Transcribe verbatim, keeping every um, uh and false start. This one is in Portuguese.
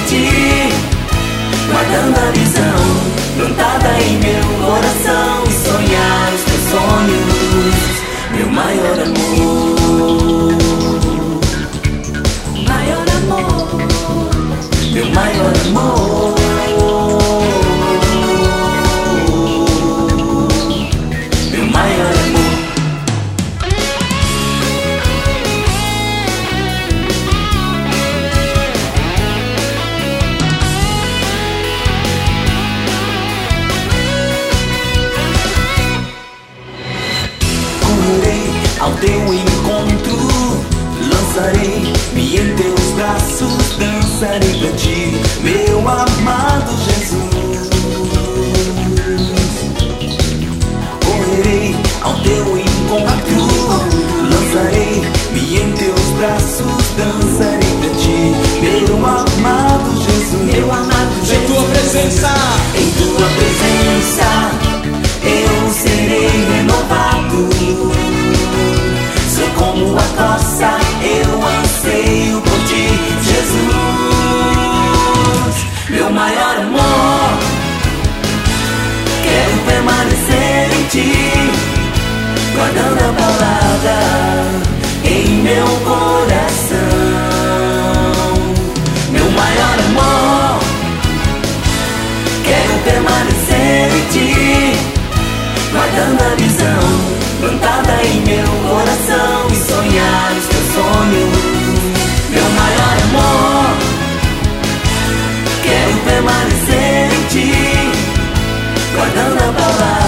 ti, guardando a visão plantada em meu coração e sonhar os teus sonhos, meu maior amor, maior amor, meu maior amor, meu maior amor. Ao teu encontro, lançarei-me em teus braços, dançarei pra ti, meu amado Jesus. Correrei ao teu encontro, lançarei-me em teus braços, dançarei pra ti, meu amado Jesus. Meu amado Jesus, em tua presença, em tua presença, eu serei renovado. Como a coça, eu anseio por ti, Jesus, meu maior amor. Quero permanecer em ti, guardando a palavra em meu coração, meu maior amor. Quero permanecer em ti, guardando a visão plantada em meu coração e sonhar os teus sonhos, meu maior amor. Quero permanecer em ti, guardando a palavra